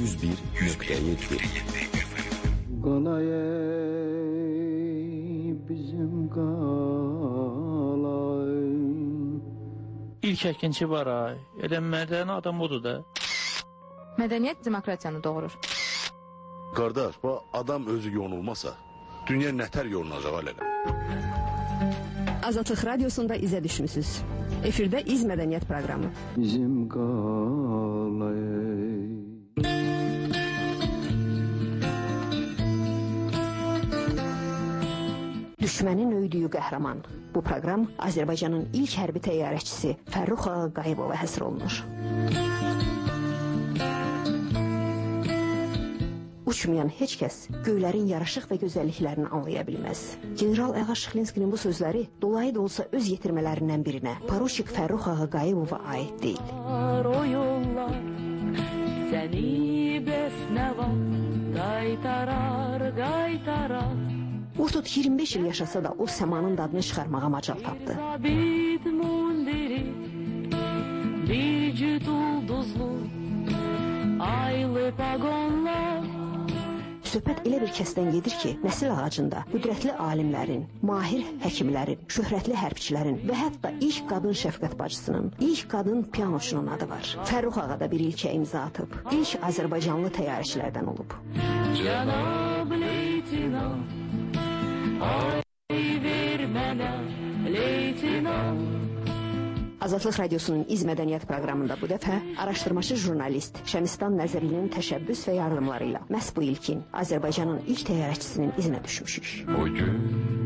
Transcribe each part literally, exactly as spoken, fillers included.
yüz bir nokta yedi. Qalay bizim qalay. İlk əkinçi var ay. Elə mədəni adam odur da. Mədəniyyət demokratiyanı doğurur. Qardaş, bu adam özü yonulmasa, dünya nətər yolunacaq hələ? Azadlıq Radiosunda izə düşmüsünüz. Efirdə İz Mədəniyyət proqramı. Bizim qalay. Düşmənin öydüyü qəhrəman. Bu proqram Azərbaycanın ilk hərbi təyyarəçisi Fərrux Ağayevova həsr olunur. Uçmayan heç kəs göylərin yaraşıq və gözəlliklərini anlaya bilməz. General Əğa Şıxlinskinin bu sözləri dolayı da olsa öz yetirmələrindən birinə, Poruçik Fərrux Ağayevova aid deyil. O yollar səni bəsnəva qaytarar, qaytarar. O tut iyirmi beş il yaşasa da o səmanın dadını çıxarmağa macal tapdı. Bir cüt ulduzlu aylı pagonlar. Söhbət elə bir kəsdən gedir ki, nəsil ağacında qüdrətli alimlərin, mahir həkimlərin, şöhrətli hərbçilərin və hətta ilk qadın şəfqət bacısının, ilk qadın pianoçunun adı var. Fərrux Ağa da bir ilkə imza atıb, ilk Azərbaycanlı təyyarəçilərdən olub. Cənab leytinant, ay ver mənə leytinant. Azadlıq Radiosunun İz Mədəniyyət proqramında bu dəfə araşdırmacı jurnalist Şəmistan Nəzərlinin təşəbbüs və yardımlarıyla məhz bu ilkin Azərbaycanın ilk təyyarəçisinin izinə düşmüşük. O gün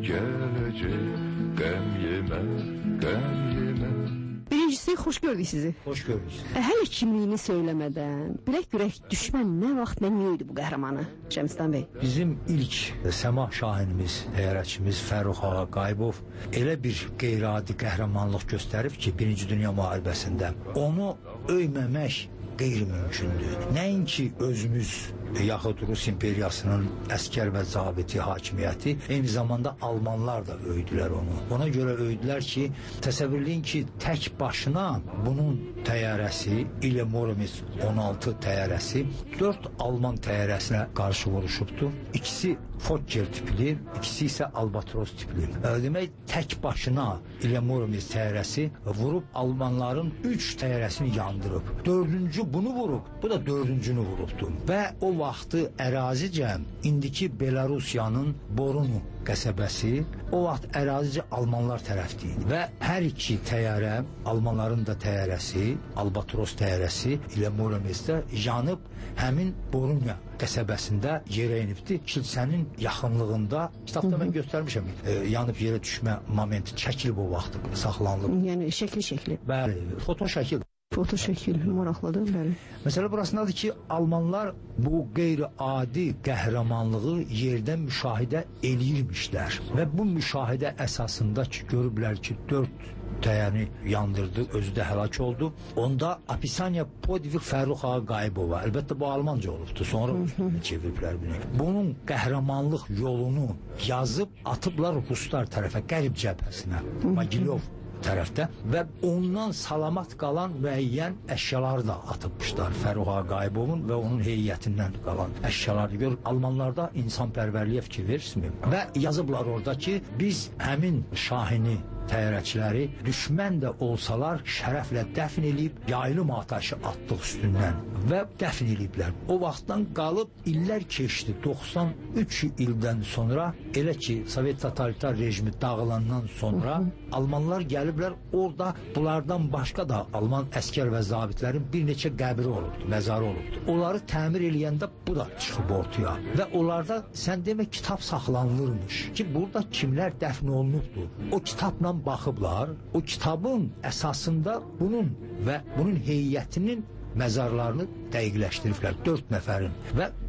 gələcək, qəm yemə, qəm yemə. Birincisi, xoş gördük sizi. Xoş gördük. E, hələ kimliyini söyləmədən, bilək-bilək düşmən nə vaxt, nə niyə idi bu qəhrəmanı? Şəmistan bəy. Bizim ilk Səmah şahinimiz, təyyarəçimiz Fərrux Ağayevov elə bir qeyri-adi qəhrəmanlıq göstərib ki, Birinci Dünya müharibəsində onu öyməmək qeyri-mümkündür. Nəinki özümüz yaxud Rus imperiyasının əskər və zabiti hakimiyyəti, eyni zamanda Almanlar da öydülər onu. Ona görə öydülər ki, təsəvvürləyin ki, tək başına bunun təyyarəsi, İle Moromis on altı təyyarəsi dörd Alman təyyarəsinə qarşı vuruşubdur. İkisi Fokker tipli, ikisi isə Albatros tipli. Demək, tək başına İle Moromis təyyarəsi vurub Almanların üç təyyarəsini yandırıb. Dördüncü bunu vurub, bu da dördüncünü vurubdur. Və o vaxtı ərazicə indiki Belarusiyanın Borunu qəsəbəsi o vaxt ərazicə Almanlar tərəfdəydi və hər iki təyyarə, Almanların da təyyarəsi, Albatros təyyarəsi ilə Muromesdə yanıb həmin Borunya qəsəbəsində yerə inibdi. Kilsənin yaxınlığında, kitabda mən göstərmişəm, e, yanıb yerə düşmə momenti çəkilib o vaxt saxlanılıb. Yəni şəkli-şəkli. Bəli, foto şəkil. Foto şəkil maraqlıdır, bəli. Məsələ burasındadır ki, Almanlar bu qeyri-adi qəhrəmanlığı yerdən müşahidə eləyirmişlər və bu müşahidə əsasında ki, görüblər ki, dörd təyyarəni yandırdı, özü də həlak oldu. Onda Apisaniya Podvig Fərrux Ağayevova, əlbəttə bu Almanca olubdu, sonra çeviriblər bunu. Bunun qəhrəmanlıq yolunu yazıb atıblar Ruslar tərəfə, Qərb cəbhəsinə, Magilov tərəfdə və ondan salamat qalan müəyyən əşyaları da atıbmışlar. Fərrux Ağayevovun və onun heyətindən qalan əşyaları gör. Almanlarda insanpərvərliyə fikir verirsinizmi? Və yazıblar orada ki, biz həmin şahini təyyarəçiləri düşmən də olsalar şərəflə dəfn eləyib, yaylım ataşı atdıq üstündən və dəfn eləyiblər. O vaxtdan qalıb illər keçdi. doxsan üç ildən sonra, elə ki, Sovet totalitar rejimi dağılandan sonra Almanlar gəliblər, orada bunlardan başqa da Alman əskər və zabitlərin bir neçə qəbri olubdu, məzarı olubdu. Onları təmir eləyəndə bu da çıxıb ortaya və onlarda sən demə kitab saxlanılırmış ki, burada kimlər dəfn olunubdur. O kitabla baxıblar, o kitabın əsasında bunun və bunun heyətinin məzarlarını dəqiqləşdiriblər, dörd nəfərin və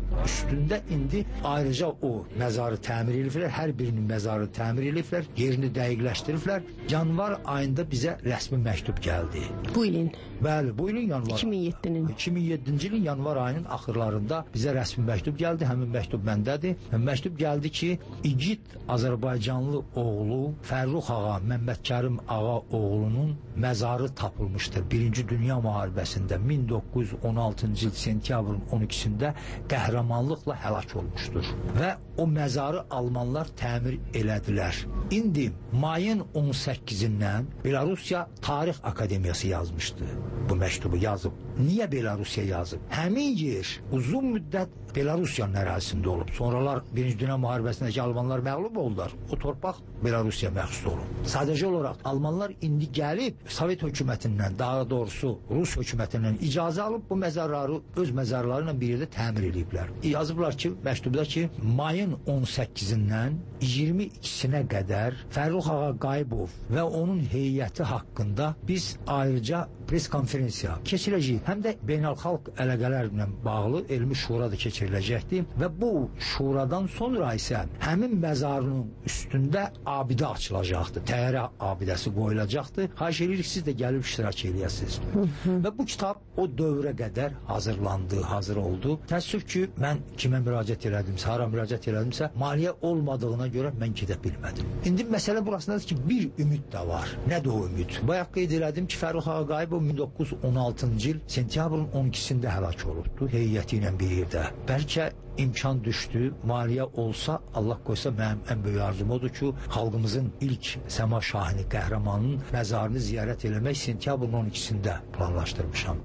üstündə indi ayrıca o məzarı təmir ediblər, hər birinin məzarı təmir ediblər, yerini dəqiqləşdiriblər. Yanvar ayında bizə rəsmi məktub gəldi. Bu ilin? Bəli, bu ilin yanvar. iki min yeddinin? iki min yeddinci ilin yanvar ayının axırlarında bizə rəsmi məktub gəldi. Həmin məktub məndədir. Məktub gəldi ki, igid Azərbaycanlı oğlu Fərrux ağa, Məmmədkərim ağa oğlunun məzarı tapılmışdır. Birinci Dünya müharibəsində min doqquz yüz on altıncı il sentyabrın on ikisində qəhrəmanlıqla həlak olmuşdur. Və o məzarı almanlar təmir elədilər. İndi mayın on səkkizindən Belarusiya Tarix Akademiyası yazmışdı. Bu məktubu yazıb. Niyə Belarusiya yazıb? Həmin yer uzun müddət Belarusiyanın ərazisində olub. Sonralar Birinci Dünya müharibəsindəki Almanlar məğlub oldular. O torpaq Belarusiya məxsus olub. Sadəcə olaraq Almanlar indi gəlib Sovet hökumətindən, daha doğrusu Rus hökumətindən icazə alıb bu məzarları öz məzarları ilə bir yerdə təmir ediblər. Yazıblar ki, məktubda ki, mayın on səkkizindən iyirmi ikisinə qədər Fərrux ağa Qayıbov və onun heyəti haqqında biz ayrıca pres konferensiya keçirəcəyik. Həm də beynəlxalq əlaqələrlə bağlı elmi şura da keçiriləcəkdir və bu şuradan sonra isə həmin məzarının üstündə abidə açılacaqdır. Təyyarə abidəsi qoyulacaqdır. Xahiş edirik, siz də gəlib iştirak edəsiniz. Və bu kitab o dövrə qədər hazırlandı, hazır oldu. Təəssüf ki, mən kimə müraciət elədimsə, hara müraciət elədimsə, maliyyə olmadığına görə mən gedə bilmədim. İndi məsələ burasındadır ki, bir ümid də var. Nədir o ümid? Bayaq qeyd elədim ki, Fərrux ağa Qayıbov min doqquz yüz on altıncı il sentyabrın on ikisində həlak olubdu, heyəti ilə bir yerdə. Bəlkə imkan düşdü, maliyyə olsa, Allah qoysa mənim ən böyük arzum odur ki, xalqımızın ilk Səma Şahini qəhrəmanının məzarını ziyarət eləmək sentyabrın on ikisində planlaşdırmışam.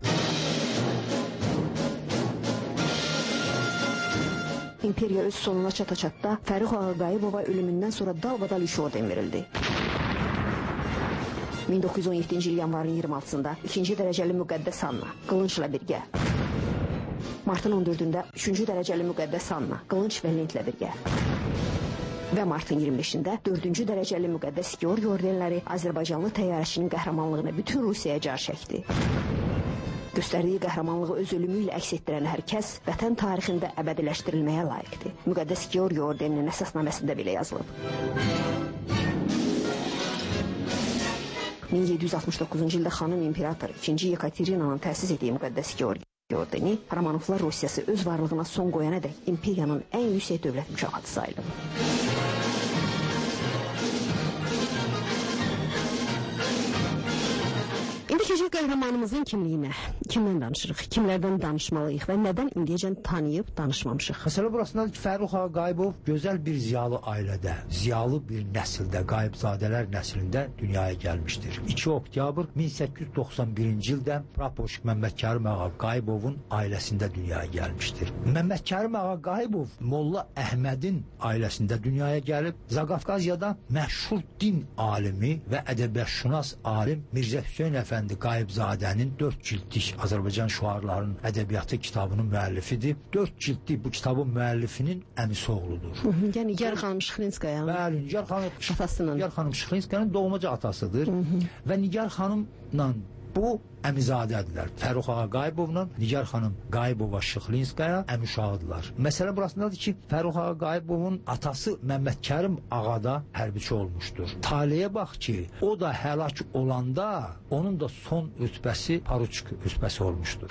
İmperiya öz sonuna çata-çatda Fərrux ağa Qayıbova ölümündən sonra dalbadal üç orden verildi. min doqquz yüz on yeddinci il yanvarın iyirmi altısında ikinci dərəcəli müqəddəs Anna, qılınçla birgə. Martın on dördündə üçüncü dərəcəli müqəddəs Anna, qılınç və lentlə birgə. Və martın iyirmi beşində dördüncü dərəcəli müqəddəs Georgi ordenləri Azərbaycanlı təyyarəçinin qəhrəmanlığını bütün Rusiyaya car çəkdi. Göstərdiyi qəhrəmanlığı öz ölümü ilə əks etdirən hər kəs vətən tarixində əbədiləşdirilməyə layiqdir. Müqəddəs Georgi ordeninin əsasnaməsində belə yazılıb. min yeddi yüz altmış doqquzuncu ildə xanım imperator ikinci Yekaterinanın təsis etdiyi müqəddəs Georgi ordeni Romanovlar Rusiyası öz varlığına son qoyana dək imperiyanın ən yüksək dövlət mükafatı sayılır. İndi keçək qəhrəmanımızın kimliyinə. Kimdən danışırıq, kimlərdən danışmalıyıq və nədən indiyəcən tanıyıb danışmamışıq? Məsələ burasındadır ki, Fərrux ağa Qayıbov gözəl bir ziyalı ailədə, ziyalı bir nəsildə, Qayıbzadələr nəslində dünyaya gəlmişdir. iki oktyabr min səkkiz yüz doxsan birinci ildə Prapoşik Məmmədkərim ağa Qayıbovun ailəsində dünyaya gəlmişdir. Məmmədkərim ağa Qayıbov Molla Əhmədin ailəsində dünyaya gəlib, Zaqafqaziyada məşhur din alimi və ədəbiyyatşünas alim Mirzə Hüseyn Əfəndi Qayıbzadənin dörd cildlik Azərbaycan şüarlarının ədəbiyyatı kitabının müəllifidir. dörd cildlik bu kitabın müəllifinin əmisi oğludur. Yəni Nigar xanım Şıxlinskayanın Bəli, Nigar xanım atasının. Nigar xanım Şıxlinskayanın doğmaca atasıdır. Hı -hı. Və Nigar xanımla bu əmizadədirlər. Fərrux ağa Qayıbovla Nigar xanım Qayıbova Şıxlinskaya əmişağıdırlar. Məsələ burasındadır ki, Fərrux ağa Qayıbovun atası Məmmədkərim ağa da hərbiçi olmuşdur. Taleyə bax ki, o da həlak olanda onun da son rütbəsi paruçik rütbəsi olmuşdur.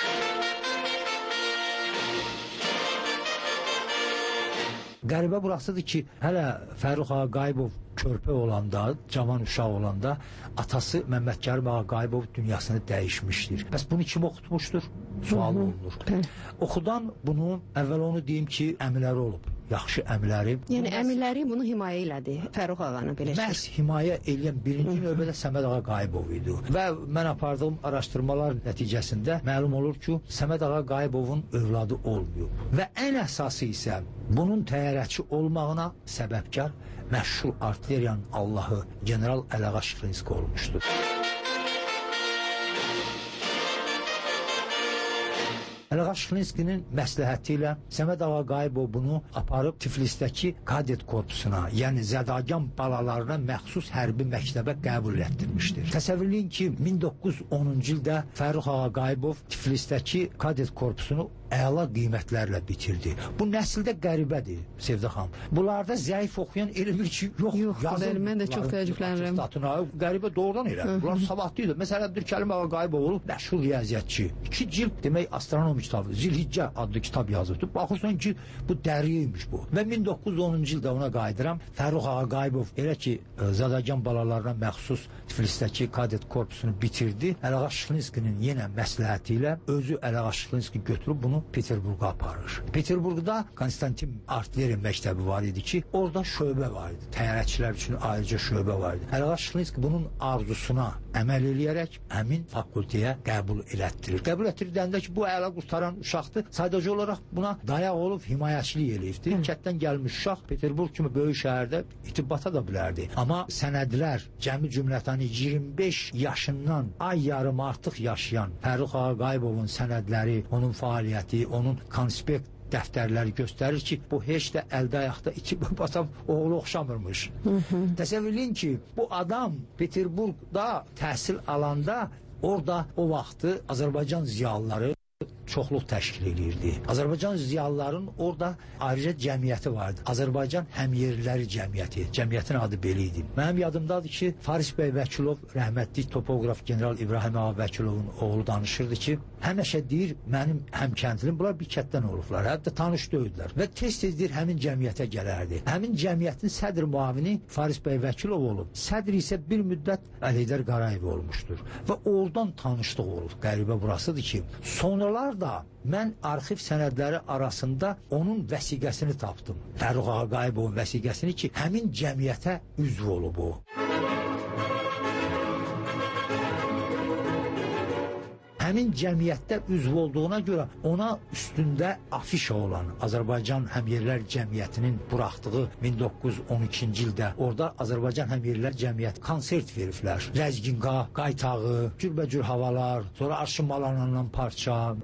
Qəribə burasıdır ki, hələ Fərrux ağa Qayıbov körpə olanda, cavan uşaq olanda atası Məmmədkərim ağa Qayıbov dünyasını dəyişmişdir. Bəs bunu kim oxutmuşdur? Sual olunur. Oxudan bunu, əvvəl onu deyim ki, əmiləri olub. Yaxşı əmiləri. Yəni əmiləri bunu himayə elədi, Fərrux ağanı belə şey. Məhz himayə eləyən birinci növbədə Səməd ağa Qayıbov idi. Və mən apardığım araşdırmalar nəticəsində məlum olur ki, Səməd ağa Qayıbovun övladı olmuyor. Və ən əsası isə bunun təyyarəçi olmağına səbəbkar məşhur artilleriyanın Allahı General Əlağa Şıxlinski olmuşdur. Əlağa Şıxlinskinin məsləhəti ilə Səməd ağa Qayıbov bunu aparıb Tiflisdəki kadet korpusuna, yəni zədagan balalarına məxsus hərbi məktəbə qəbul etdirmişdir. Təsəvvürləyin ki, min doqquz yüz onuncu ildə Fərrux ağa Qayıbov Tiflisdəki kadet korpusunu əla qiymətlərlə bitirdi. Bu nəsildə qəribədir Sevdə xanım. Bunlarda zəif oxuyan elə bir ki, yox, yox yazın. Mən də çox təəccüblənirəm. Qəribə doğrudan elə. Bunlar savadlıydı. Məsələn, Abdülkərim ağa Qayıboğlu məşhur riyaziyyatçı. İki cild demək astronomi kitabı, Zilhiccə adlı kitab yazıbdı. Baxırsan ki, bu dəriymiş bu. Və min doqquz yüz onuncu ildə ona qayıdıram. Fərrux ağa Qayıbov elə ki, Zadagan balalarına məxsus Tiflisdəki kadet korpusunu bitirdi. Ələğa Şıxlinskinin yenə məsləhəti ilə özü Ələğa Şıxlinski götürüb bunu Peterburqa aparır. Peterburqda Konstantin Artleri məktəbi var idi ki, orada şöbə var idi. Təyyarəçilər üçün ayrıca şöbə var idi. Ələğa Şıxlinski bunun arzusuna əməl eləyərək həmin fakültəyə qəbul elətdirir. Qəbul etdirdəndə ki, bu əla qurtaran uşaqdır. Sadəcə olaraq buna dayaq olub himayəçilik eləyibdir. Kətdən gəlmiş uşaq Peterburq kimi böyük şəhərdə itibata da bilərdi. Amma sənədlər cəmi cümlətəni iyirmi beş yaşından ay yarım artıq yaşayan Fərrux ağa Qayıbovun sənədləri, onun fəaliyyəti, onun konspekt dəftərləri göstərir ki, bu heç də əldə ayaqda iki batam oğlu oxşamırmış. Təsəvvürləyin ki, bu adam Peterburqda təhsil alanda orada o vaxtı Azərbaycan ziyalıları çoxluq təşkil edirdi. Azərbaycan ziyalıların orada ayrıca cəmiyyəti vardı. Azərbaycan Həmyerliləri Cəmiyyəti. Cəmiyyətin adı belə idi. Mənim yadımdadır ki, Faris bəy Vəkilov, rəhmətli topoqraf general İbrahim ağa Vəkilovun oğlu danışırdı ki, həmişə deyir, mənim həmkəndlim, bunlar bir kətdən olublar, hətta tanış döydülər və tez-tez deyir, həmin cəmiyyətə gələrdi. Həmin cəmiyyətin sədr müavini Faris bəy Vəkilov olub, sədr isə bir müddət Əlidər Qarayev olmuşdur və oradan tanışlıq olub. Qəribə burasıdır ki, sonralar da mən arxiv sənədləri arasında onun vəsiqəsini tapdım. Fərrux ağa Qayıbovun vəsiqəsini ki, həmin cəmiyyətə üzv olub o. Həmin cəmiyyətdə üzv olduğuna görə ona üstündə afişa olan Azərbaycan Həmyerlilər Cəmiyyətinin buraxdığı min doqquz yüz on ikinci ildə orada Azərbaycan Həmyerlilər Cəmiyyəti konsert veriblər. Rəzginqa, qaytağı, cürbəcür havalar, sonra Arşınmalanandan parça.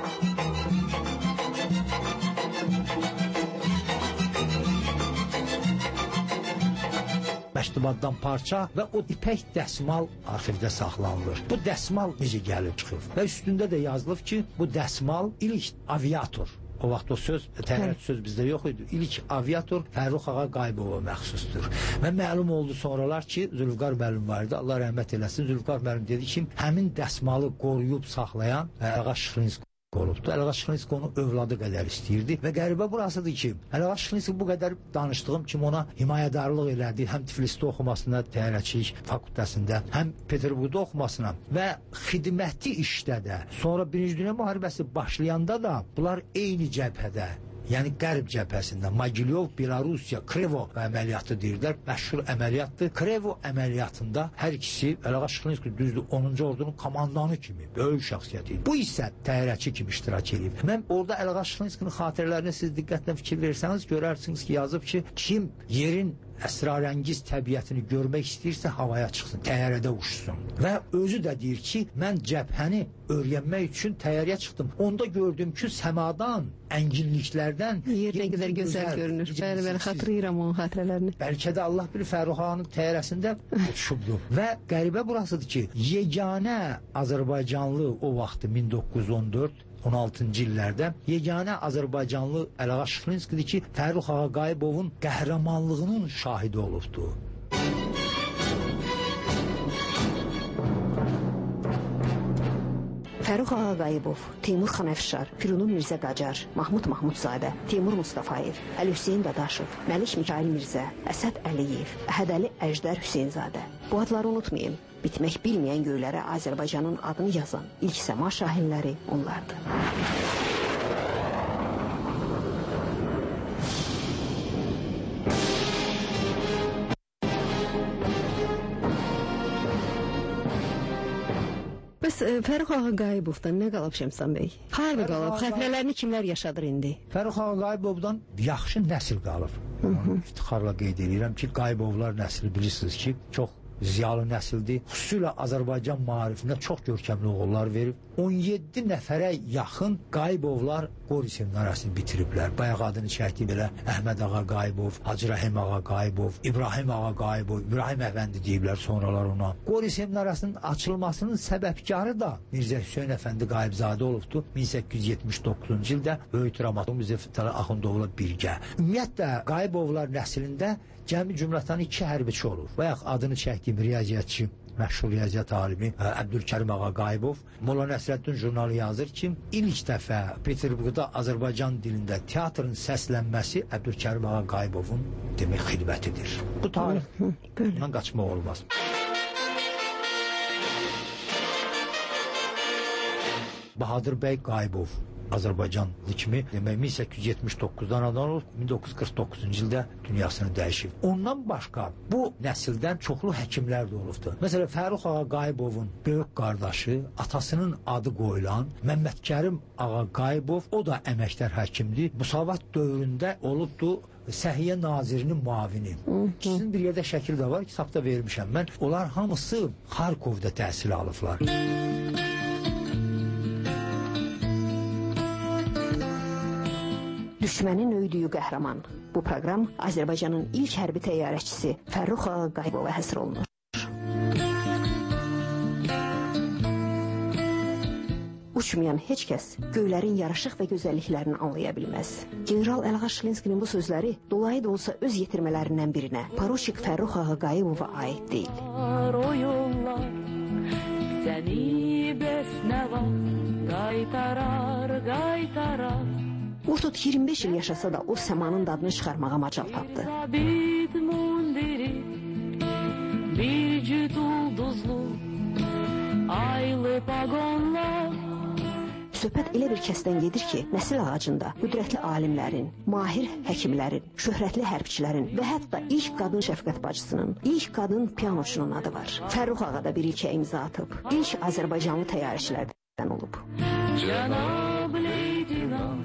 Məktubaddan parça və o ipək dəsmal arxivdə saxlanılır. Bu dəsmal necə gəlib çıxır? Və üstündə də yazılıb ki, bu dəsmal ilk aviator. O vaxt o söz, təyyarət söz bizdə yox idi. İlk aviator Fərrux ağa Qayıbova məxsusdur. Və məlum oldu sonralar ki, Zülfüqar müəllim var idi. Allah rəhmət eləsin. Zülfüqar müəllim dedi ki, həmin dəsmalı qoruyub saxlayan Ələğa Şıxlinski olubdu. Ələğa Şıxlinski onu övladı qədər istəyirdi və qəribə burasıdır ki, Ələğa Şıxlinski bu qədər danışdığım kimi ona himayədarlıq elədi, həm Tiflisdə oxumasına, təyyarəçilik fakültəsində, həm Peterburqda oxumasına və xidməti işdə də, sonra Birinci Dünya müharibəsi başlayanda da bunlar eyni cəbhədə, yəni Qərb cəbhəsində Mogilyov, Belarusiya, Krevo əməliyyatı deyirlər, məşhur əməliyyatdır. Krevo əməliyyatında hər ikisi Ələğa Şıxlinski düzdür onuncu ordunun komandanı kimi böyük şəxsiyyət idi. Bu isə təyyarəçi kimi iştirak edib. Mən orada Ələğa Şıxlinskinin xatirələrinə siz diqqətlə fikir versəniz, görərsiniz ki, yazıb ki, kim yerin əsrarəngiz təbiətini görmək istəyirsə havaya çıxsın, təyyarədə uçsun. Və özü də deyir ki, mən cəbhəni öyrənmək üçün təyyarəyə çıxdım. Onda gördüm ki, səmadan, ənginliklərdən yer nə qədər gözəl görünür. Bəli, bəli, xatırlayıram onun xatirələrini. Bəlkə də Allah bilir Fərrux ağanın təyyarəsində uçubdu. Və qəribə burasıdır ki, yeganə Azərbaycanlı o vaxtı min doqquz yüz on dörd on altıncı illərdə yeganə Azərbaycanlı Ələğa Şıxlinskidir ki, Fərrux ağa Qayıbovun qəhrəmanlığının şahidi olubdu. Fərrux ağa Qayıbov, Teymur Xanəfşar, Firunun Mirzə Qacar, Mahmud Mahmudzadə, Teymur Mustafayev, Əli Hüseyin Dadaşov, Məlik Mikail Mirzə, Əsəd Əliyev, Əhədəli Əjdər Hüseynzadə. Bu adları unutmayın. Bitmək bilməyən göylərə Azərbaycanın adını yazan ilk səma şahinləri onlardır. Bəs Fərrux ağa Qayıbovdan nə qalıb Şəmsan bəy? Harada qalıb? Xətrələrini kimlər yaşadır indi? Fərrux ağa Qayıbovdan yaxşı nəsil qalıb. İftixarla qeyd edirəm ki, Qayıbovlar nəsli bilirsiniz ki, çox ziyalı nəsildir. Xüsusilə Azərbaycan maarifində çox görkəmli oğullar verib. on yeddi nəfərə yaxın Qayıbovlar Qori seminariyasını bitiriblər. Bayaq adını çəkdi belə Əhməd Ağa Qayıbov, Hacı Rəhim Ağa Qayıbov, İbrahim Ağa Qayıbov, İbrahim Əfəndi deyiblər sonralar ona. Qori seminariyasının açılmasının səbəbkarı da Mirzə Hüseyn Əfəndi Qayıbzadə olubdu. min səkkiz yüz yetmiş doqquzuncu ildə böyük dramaturq Mirzə Fətəli Axundovla birgə. Ümumiyyətlə Qayıbovlar nəslində cəmi cümlətanı iki hərbiçi olub. Bayaq adını çəkdiyim riyaziyyatçı, məşhur riyaziyyat alimi Əbdülkərim Ağa Qayıbov Molla Nəsrəddin jurnalı yazır ki, ilk dəfə Peterburqda Azərbaycan dilində teatrın səslənməsi Əbdülkərim Ağa Qayıbovun demək xidmətidir. Bu tarixdən qaçmaq olmaz. Bahadır bəy Qayıbov Azərbaycanlı kimi demək min səkkiz yüz yetmiş doqquzdan adam olub, min doqquz yüz qırx doqquzuncu ildə dünyasını dəyişib. Ondan başqa bu nəsildən çoxlu həkimlər də olubdur. Məsələn, Fərux Ağa Qayıbovun böyük qardaşı, atasının adı qoyulan Məmmədkərim Ağa Qayıbov, o da əməkdar həkimdir. Müsavat dövründə olubdur Səhiyyə Nazirinin muavini. İkisinin bir yerdə şəkil də var, kitabda vermişəm mən. Onlar hamısı Xarkovda təhsil alıblar. Düşmənin öydüyü qəhrəman. Bu proqram Azərbaycanın ilk hərbi təyyarəçisi Fərrux Ağa Qayıbova həsr olunur. Uçmayan heç kəs göylərin yaraşıq və gözəlliklərini anlaya bilməz. General Əlğa Şilinskinin bu sözləri dolayı da olsa öz yetirmələrindən birinə, Paroşik Fərrux Ağa Qayıbova aid deyil. O yollar səni bəs nə vaxt qaytarar, qaytarar. Vurtut iyirmi beş il yaşasa da o səmanın dadını çıxarmağa macal tapdı. Sabit mundiri, bir cüt ulduzlu, aylı pagonlar. Söhbət elə bir kəsdən gedir ki, nəsil ağacında qüdrətli alimlərin, mahir həkimlərin, şöhrətli hərbçilərin və hətta ilk qadın şəfqət bacısının, ilk qadın pianoçunun adı var. Fərrux Ağa da bir ilkə imza atıb, ilk Azərbaycanlı təyyarəçilərdən olub. Cənab leytinant,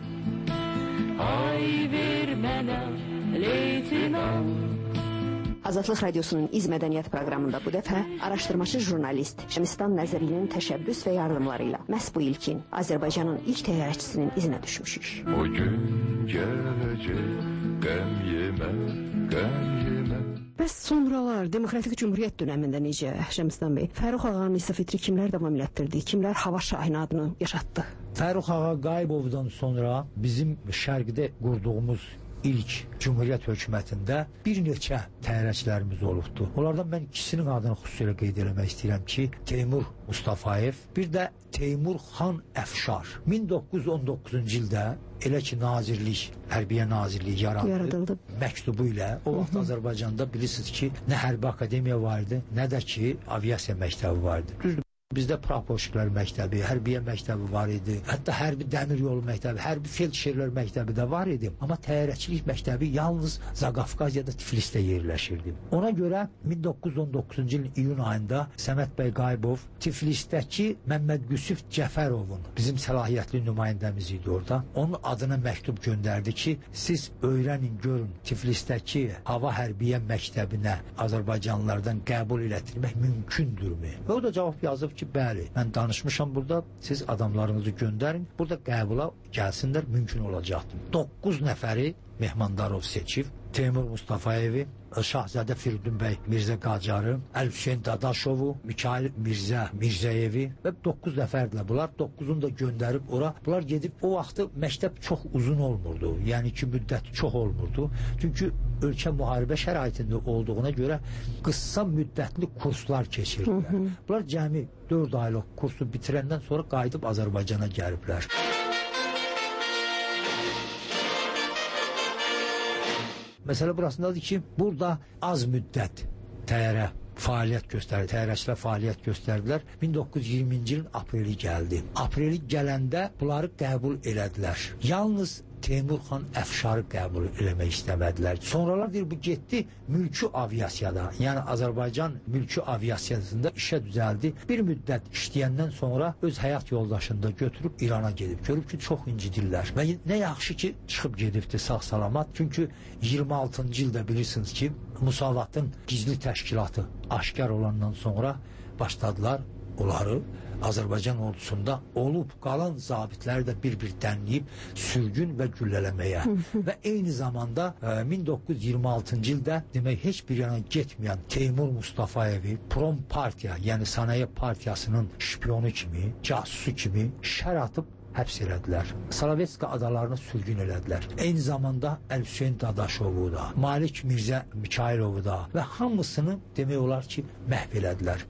ay ver mənə leytinant. Azadlıq Radiosunun İz Mədəniyyət proqramında bu dəfə araşdırmacı jurnalist Şəmistan Nəzərlinin təşəbbüs və yardımları ilə məhz bu ilkin Azərbaycanın ilk təyyarəçisinin izinə düşmüşük. O gün gələcək, qəm yemə, qəm yemə. Bəs sonralar Demokratik Cümhuriyyət dönəmində necə Şəmistan bəy? Fərrux Ağa'nın İsa Fitri kimlər davam elətdirdi? Kimlər Hava Şahin adını yaşatdı? Fərrux Ağa Qayıbovdan sonra bizim şərqdə qurduğumuz ilk Cumhuriyyət hökumətində bir neçə təyyarəçilərimiz olubdu. Onlardan mən ikisinin adını xüsusilə qeyd eləmək istəyirəm ki, Teymur Mustafayev, bir də Teymur Xan Əfşar. min doqquz yüz on doqquzuncu ildə elə ki Nazirlik, Hərbiyə Nazirliyi yarandı. Yaradıldı. Məktubu ilə o vaxt Azərbaycanda bilirsiniz ki, nə hərbi akademiya var idi, nə də ki aviasiya məktəbi var idi. Düzdür. Bizdə praporçilər məktəbi, hərbiyə məktəbi var idi. Hətta hərbi dəmir yolu məktəbi, hərbi feldşerlər məktəbi də var idi. Amma təyyarəçilik məktəbi yalnız Zaqafqaziyada, Tiflisdə yerləşirdi. Ona görə min doqquz yüz on doqquzuncu ilin iyun ayında Səməd bəy Qayıbov Tiflisdəki Məmməd Yusif Cəfərovun, bizim səlahiyyətli nümayəndəmiz idi orada, onun adına məktub göndərdi ki, siz öyrənin, görün, Tiflisdəki hava hərbiyə məktəbinə Azərbaycanlılardan qəbul elətdirmək mümkündürmü? Və o da cavab yazıb ki, bəli, mən danışmışam burada, siz adamlarınızı göndərin, burada qəbula gəlsinlər, mümkün olacaqdır. doqquz nəfəri Mehmandarov seçib, Teymur Mustafayevi, Şahzadə Firidun bəy Mirzə Qacarı, Əl-Hüseyn Dadaşovu, Mikail Mirzə Mirzəyevi və doqquz nəfərdirlər. Bunlar doqquzunu da göndərib ora. Bunlar gedib, o vaxtı məktəb çox uzun olmurdu. Yəni ki, müddəti çox olmurdu. Çünki ölkə müharibə şəraitində olduğuna görə qısa müddətli kurslar keçirdilər. Bunlar cəmi dörd aylıq kursu bitirəndən sonra qayıdıb Azərbaycana gəliblər. Məsələ burasındadır ki, burada az müddət təyyarə fəaliyyət göstərdi, təyyarəçilər fəaliyyət göstərdilər. min doqquz yüz iyirminci ilin apreli gəldi. Apreli gələndə bunları qəbul elədilər. Yalnız Teymur Xan Əfşarı qəbul eləmək istəmədilər. Sonralar deyir, bu getdi mülki aviasiyada, yəni Azərbaycan mülki aviasiyasında işə düzəldi. Bir müddət işləyəndən sonra öz həyat yoldaşını da götürüb İrana gedib. Görüb ki, çox incidirlər. Və nə yaxşı ki, çıxıb gedibdi sağ-salamat. Çünki iyirmi altıncı ildə bilirsiniz ki, Musavatın gizli təşkilatı aşkar olandan sonra başladılar onları Azərbaycan ordusunda olub, qalan zabitləri də bir-bir dənləyib sürgün və güllələməyə və eyni zamanda e, min doqquz yüz iyirmi altıncı ildə demək heç bir yana getməyən Teymur Mustafayevi Prom Partiya, yəni Sənaye Partiyasının şpionu kimi, casusu kimi şər atıb həbs elədilər. Salavetska adalarını sürgün elədilər. Eyni zamanda Əl-Hüseyin Dadaşovu da, Malik Mirzə Mikailovu da və hamısını demək olar ki, məhv elədilər.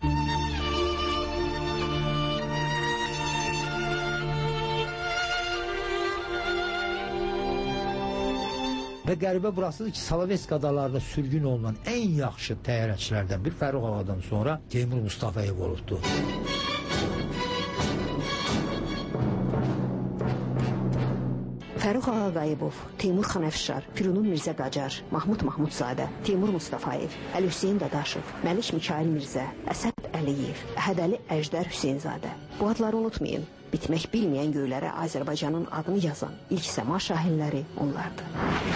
Və qəribə burasıdır ki, Salavetska adalarında sürgün olunan ən yaxşı təyyarəçilərdən bir Fərrux Ağadan sonra Teymur Mustafayev olubdu. Fərrux Ağa Qayıbov, Teymur Xanəfşar, Firunun Mirzə Qacar, Mahmud Mahmudzadə, Teymur Mustafayev, Əli-Hüseyin Dadaşov, Məlik Mikail Mirzə, Əsəd Əliyev, Əhədəli Əjdər Hüseynzadə. Bu adları unutmayın. Bitmək bilməyən göylərə Azərbaycanın adını yazan ilk səma şahinləri onlardır.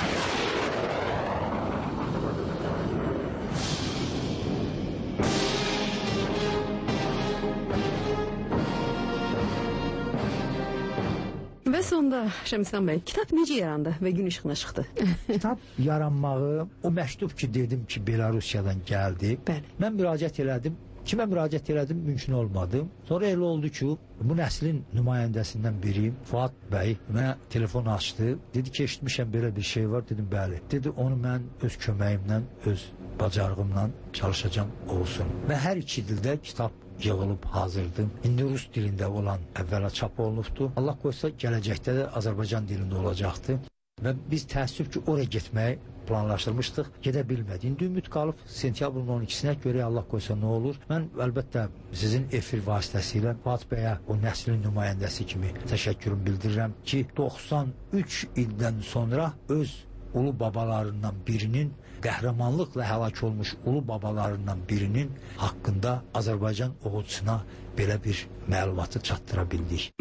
Və sonda Şəmistan bəy, kitab necə yarandı və gün işığına çıxdı? Kitab yaranmağı, o məktub ki, dedim ki, Belarusiyadan gəldi. Bəli. Mən müraciət elədim. Kimə müraciət elədim, mümkün olmadı. Sonra elə oldu ki, bu nəslin nümayəndəsindən biri, Fuad bəy, mənə telefon açdı. Dedi ki, eşitmişəm belə bir şey var. Dedim, bəli. Dedi, onu mən öz köməyimlə, öz bacarığımla çalışacağım olsun. Və hər iki dildə kitab yığılıb hazırdır. İndi rus dilində olan əvvəla çap olunubdur. Allah qoysa, gələcəkdə də Azərbaycan dilində olacaqdır. Və biz təəssüf ki, oraya getməyi planlaşdırmışdıq, gedə bilmədik. İndi ümid qalıb sentyabrın on ikisinə görə Allah qoysa nə olur. Mən əlbəttə sizin efir vasitəsilə Fuad bəyə, o nəslin nümayəndəsi kimi təşəkkürümü bildirirəm ki, doxsan üç ildən sonra öz ulu babalarından birinin, qəhrəmanlıqla həlak olmuş ulu babalarından birinin haqqında Azərbaycan oğulçusuna belə bir məlumatı çatdıra bildik.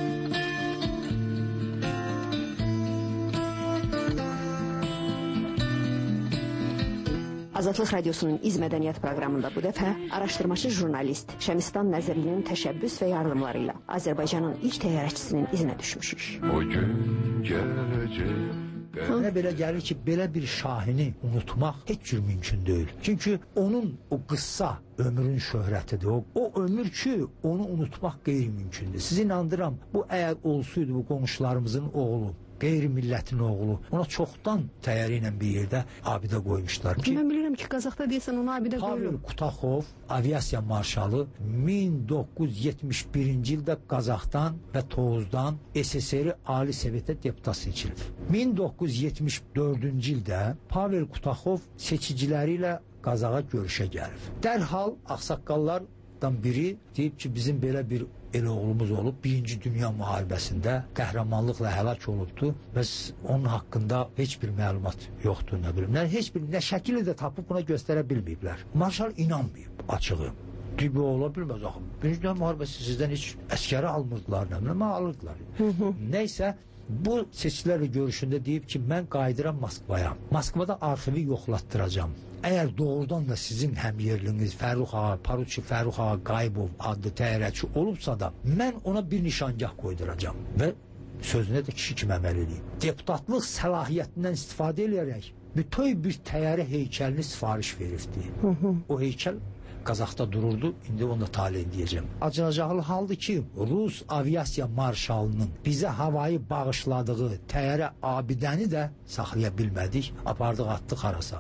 Azadlıq Radiosunun İz Mədəniyyət proqramında bu dəfə araşdırmacı jurnalist Şəmistan Nəzərlinin təşəbbüs və yardımları ilə Azərbaycanın ilk təyyarəçisinin izinə düşmüşük. O gün gələcək. Mənə belə gəlir ki, belə bir şahini unutmaq heç cür mümkün deyil. Çünki onun o qıssa ömrün şöhrətidir. O, o ömür ki, onu unutmaq qeyri-mümkündür. Sizi inandıram, bu əgər olsaydı bu qonşularımızın oğlu, qeyri-millətin oğlu, ona çoxdan təyyarə ilə bir yerdə abidə qoymuşlar ki, Mən bilirəm ki, Qazaxda deyəsən onu abidə Pavel qoyulur. Kutaxov, aviasiya marşalı min doqquz yüz yetmiş birinci ildə Qazaxdan və Tovuzdan S S R Ali Sovetə deputat seçilib. min doqquz yüz yetmiş dördüncü ildə Pavel Kutaxov seçiciləri ilə Qazaxa görüşə gəlib. Dərhal ağsaqqallardan biri deyib ki, bizim belə bir elə oğlumuz olub, Birinci Dünya müharibəsində qəhrəmanlıqla həlak olubdu və onun haqqında heç bir məlumat yoxdur, nə bilim. Nə, heç bir, nə şəkili də tapıb buna göstərə bilməyiblər. Marşal inanmayıb açığı. Gibi ola bilməz axı. Birinci Dünya müharibəsi sizdən heç əskəri almırdılar, nə bilim, alırdılar. Nəysə, bu seçkilərlə görüşündə deyib ki, mən qayıdıram Moskvaya. Moskvada arxivi yoxlatdıracağam. Əgər doğrudan da sizin həmyerliniz Fərrux Ağa, Paruçi Fərrux Ağa Qayıbov adlı təyyarəçi olubsa da, mən ona bir nişangah qoyduracağam və sözünə də kişi kimi əməl edeyim. Deputatlıq səlahiyyətindən istifadə edərək bütöv bir təyyarə heykəlini sifariş veribdi. O heykəl Qazaxda dururdu, indi onu da talih deyəcəm. Acınacaqlı haldır ki, Rus aviasiya marşalının bizə havayı bağışladığı təyyarə abidəni də saxlaya bilmədik, apardıq atdıq harasa.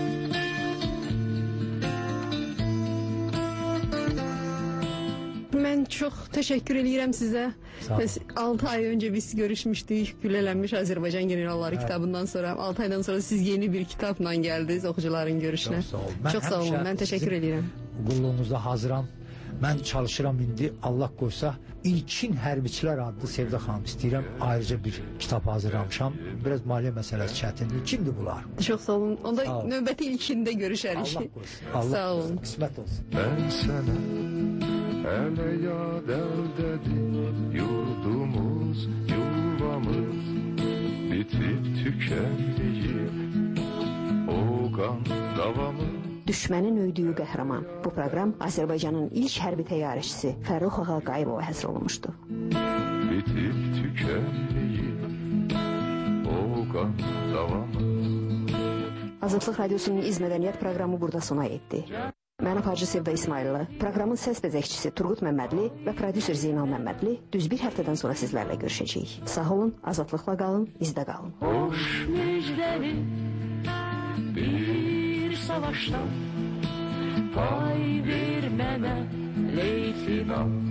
Mən çox təşəkkür edirəm sizə. altı ay öncə biz görüşmüşdük. Güllələnmiş Azərbaycan generalları evet. kitabından sonra altı aydan sonra siz yeni bir kitabla gəldiniz oxucuların görüşünə. Çox sağ olun. Mən, Çox sağ olun. Mən təşəkkür edirəm. Qulluğunuzda hazıram. Mən çalışıram indi Allah qoysa İlkin Hərbiçilər adlı Sevdə xanım istəyirəm. Ayrıca bir kitab hazırlamışam. Biraz maliyyə məsələsi çətindir. Kimdir bunlar? Çox sağ olun. Onda sağ olun. Növbəti ilkində görüşərik. Allah qoysun. Allah sağ olun. Qismət olsun. Mən sənə hələ yad əldədir yurdumuz, yuvamız bitib tükənməyib o qan davamız. Düşmənin öydüyü qəhrəman. Bu proqram Azərbaycanın ilk hərbi təyyarəçisi Fərrux Ağa Qayıbova həsr olunmuşdu. Bitib tükənməyib o qan davamı. Azadlıq Radiosunun İz Mədəniyyət proqramı burada sona yetdi. Mən aparıcı Sevda İsmailova, proqramın səs bəzəkçisi Turqut Məmmədli və prodüser Zeynal Məmmədli düz bir həftədən sonra sizlərlə görüşəcəyik. Sağ olun, azadlıqla qalın, izdə qalın. Hoş müjdeli bir savaştan pay ver mənə leytinam.